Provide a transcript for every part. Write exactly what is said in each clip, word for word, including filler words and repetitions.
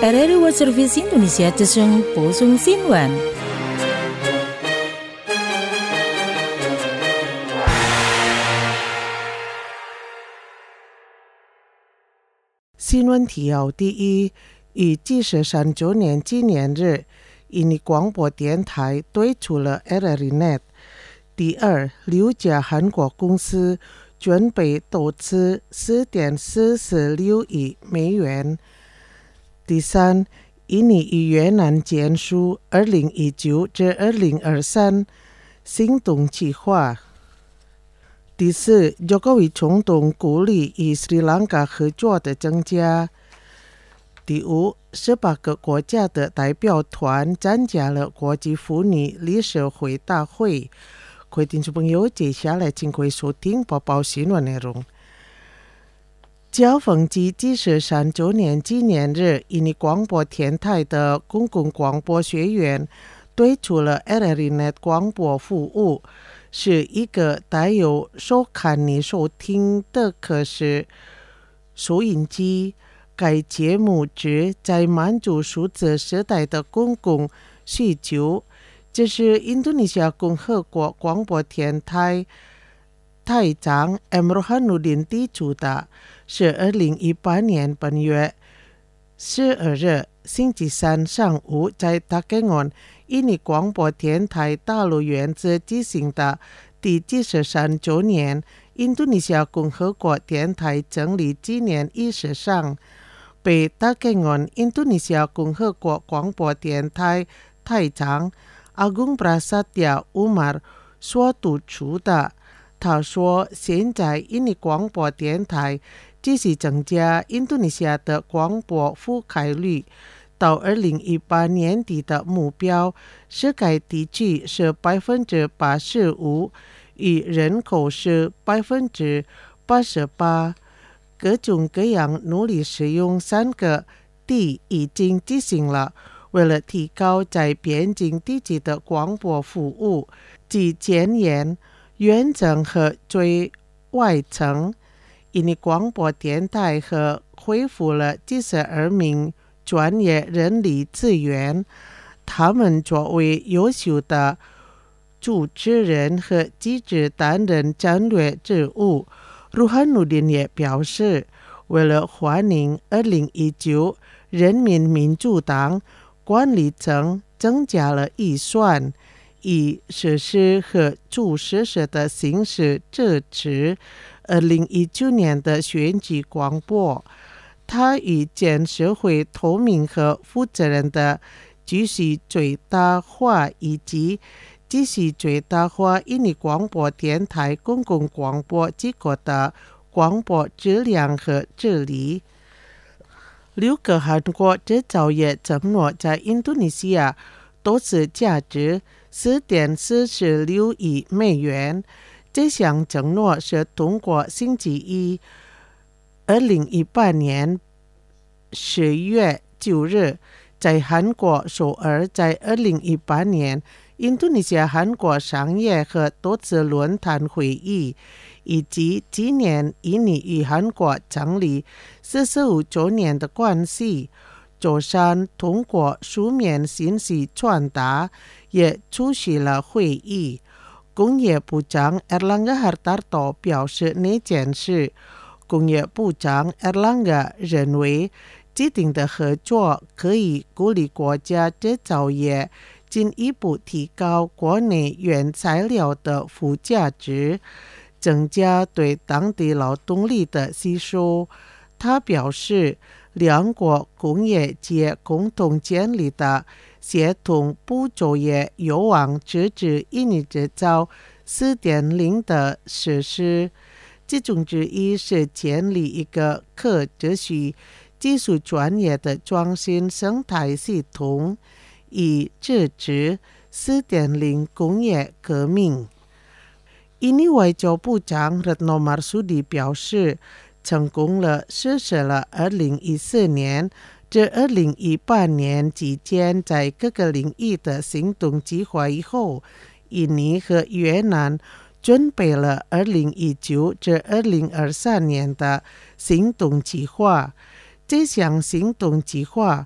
R R I World Service Indonesia Jesung Posung Sinwan。 新闻提要：第一，以记者三周年纪念日，印尼广播电台推出了 R R I Net。第二，六家韩国公司准备投资 四点四四六亿美元。第三，印尼与越南签署二零一九至二零二三行动计划。第四，Jokowi总统鼓励与斯里兰卡合作的增加。第五，十八个国家的代表团参加了国际妇女理事会大会。各位听众朋友，接下来请各位收听播报新闻内容。交逢及第十三周年纪念日，印尼广播电台的公共广播学院推出了 R R I Net 广播服务，是一个带有收看你收听的可视收音机。该节目旨在满足数字时代的公共需求。这是印度尼西亚共和国广播电台台长 M. Rohanuddin 提出的，是二零一八年本月十二日星期三上午在大根岸印尼广播电台大陆院子举行的第七十三周年印度尼西亚共和国电台成立纪念仪式上，被大根岸印度尼西亚共和国广播电台台长Agung Prasetya Umar 所督促的。他说，现在印尼广播电台只是增加印度尼西亚的广播覆盖率，到二零一八年底的目标是该地区是百分之八十五，与人口是百分之八十八。各种各样努力使用三个 D 已经进行了。为了提高在边境地区的广播服务，即前沿、远程和最外层，印尼广播电台和恢复了七十二名专业人力资源，他们作为优秀的主持人和机制担任战略职务。Rohanuddin 也表示，为了欢迎二零一九人民民主党管理层增加了预算，以实施和助实施的形式支持二零一九年的选举广播。他与建社会透明和负责任的继续最大化以及继续最大化印尼广播电台公共广播机构的广播质量和治理。六个韩国制造业承诺在印度尼西亚投资价值 四点四四六亿美元。这项承诺是通过星期一二零一八年十月九日在韩国首尔在二零一八年印度尼西亚韩国商业和投资论坛会议，以及今年印尼与韩国成立四十五周年的关系。周三通过书面信息传达，也出席了会议。工业部长 Erlangga Hartarto 表示那件事。工业部长 Erlangga 认为，既定的合作可以鼓励国家制造业进一步提高国内原材料的附加值，增加对当地劳动力的吸收。他表示，两国工业界共同建立的协同部作业有望支持印尼制造 四点零 的实施。其中之一是建立一个可持续技术专业的创新生态系统，以支持 四点零 工业革命。印尼外交部长 Retno Marsudi 表示，成功了实施了二零一四年至二零一八年期间在各个领域的行动计划以后，印尼和越南准备了二零一九至二零二三年的行动计划。这项行动计划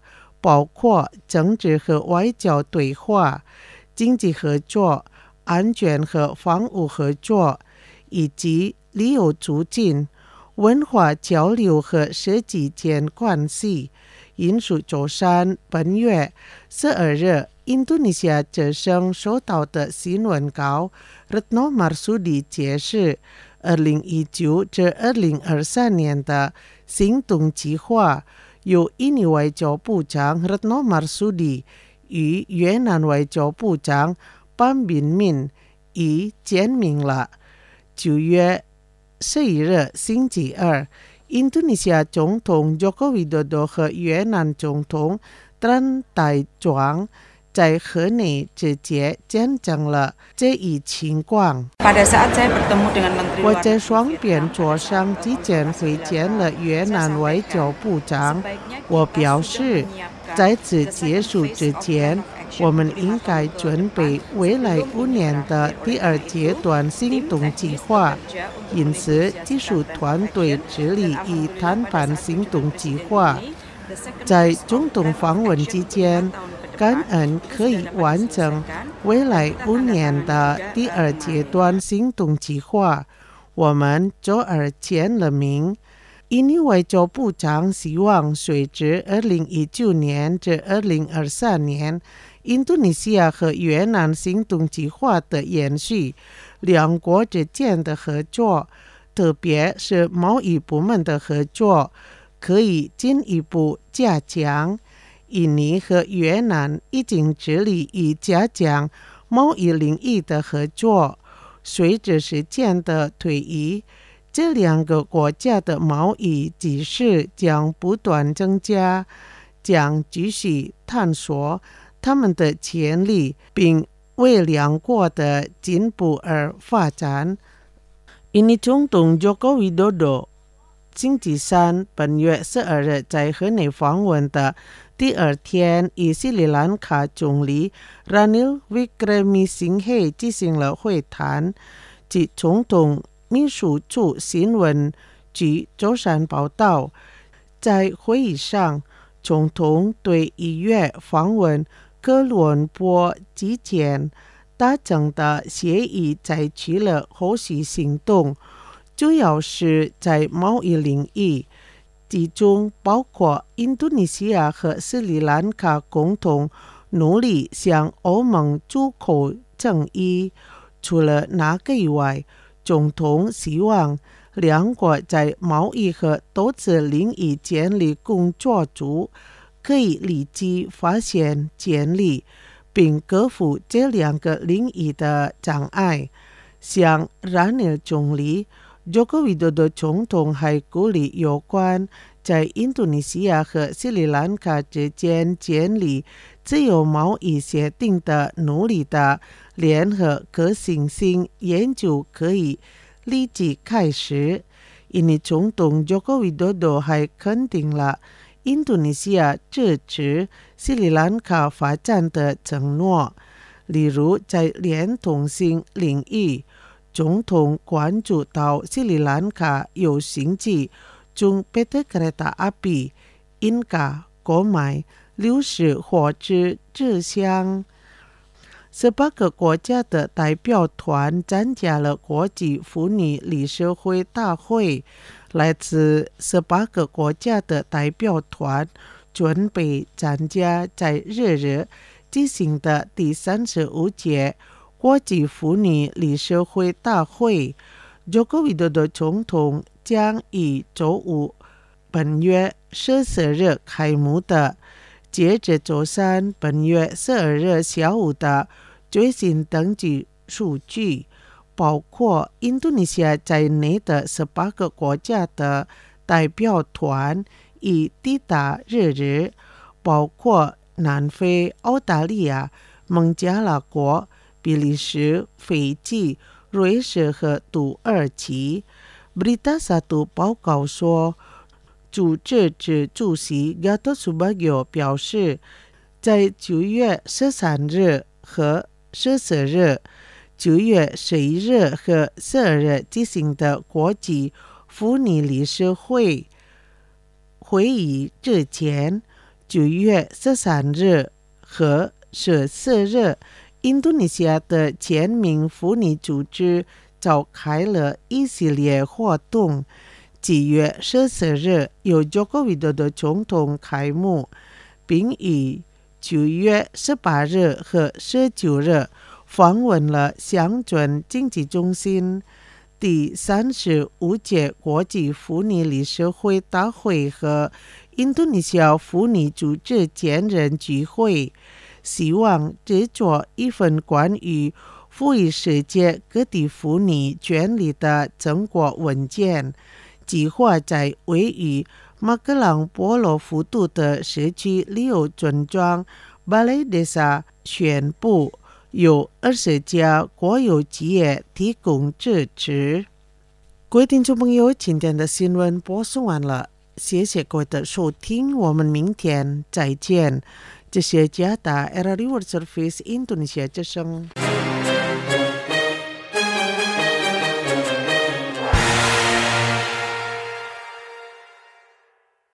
包括政治和外交对话、经济合作、安全和防务合作，以及旅游促进、文化交流和设计间关系。印述周三本月十二日印度尼西亚之声收到的新闻稿 Retno Marsudi 解释二零一九至二零二三年的行动计划由印尼外交部长 Retno Marsudi 与越南外交部长 Pham Binh Minh 已签名了。九月十一日星期二，印度尼西亚总统 Joko Widodo 和越南总统 Tran Dai Quang 在河内直接见证了这一情况。我在双边座上之前会见了越南外交部长，我表示，在此结束之前，我们应该准备未来五年的第二阶段行动计划，因此技术团队致力于谈判行动计划。在总统访问期间，感恩可以完成未来五年的第二阶段行动计划。我们周二签了名。印尼外交部长希望随着二零一九年至二零二三年印度尼西亚和越南行动计划的延续，两国之间的合作，特别是贸易部门的合作，可以进一步加强。印尼和越南已经致力于加强贸易领域的合作。随着时间的推移，这两个国家的贸易基数将不断增加，将继续探索他们的潜力，并为两国的进步而发展。印尼总统 Joko Widodo 星期三本月十二日在河内访问的第二天，与斯里兰卡总理 Ranil Wickremesinghe 进行了会谈。及总统秘书处新闻局周三报道，在会议上，总统对一月访问哥伦坡之前达成的协议采取了后续行动，主要是在贸易领域，其中包括印度尼西亚和斯里兰卡共同努力向欧盟出口正义。除了那个以外，总统希望两国在贸易和投资领域建立工作组，可以立即发现建立，并克服这两个领域的障碍。像Ranil总理 Joko Widodo 总统还鼓励有关在印度尼西亚和斯里兰卡之间建立自由贸易协定的努力的联合可行性研究可以立即开始。印尼总统 Joko Widodo 还肯定了印度尼西亚支持斯里兰卡发展的承诺，例如在连通性领域，总统关注到斯里兰卡有兴趣从 P T Kereta Api Inka 购买六十火车车厢。十八个国家的代表团参加了国际妇女理事会大会。来自十八个国家的代表团准备参加在日日进行的第三十五届国际妇女理事会大会。Joko Widodo 总统将于周五本月十四日开幕的，截至周三本月十二日下午的最新登记数据，包括印度尼西亚在内的十八个国家的代表团已抵达日日，包括南非、澳大利亚、孟加拉国、比利时、斐济、瑞士和土耳其。Berita Satu 报告说，组织者主席 Gatot Subagio 表示，在九月十三日和十四日、九月十一日和十二日进行的国际妇女理事会会议之前， 九月十三日和十四日，印度尼西亚的全民妇女组织召开了一系列活动。九月十四日由佐科维多的总统开幕，并于九月十八日和十九日访问了乡村经济中心。第三十五届国际妇女理事会大会和印度尼西亚妇女组织前人聚会，希望制作一份关于赋予世界各地妇女权利的成果文件，计划在位于马格朗波罗幅度的社区旅游村庄巴雷德萨宣布，有二十家国有企业提供支持。各位听众朋友，今天的新闻播送完了，谢谢各位的收听，我们明天再见。这是加拿大 R R I World Service 印度尼西亚之声。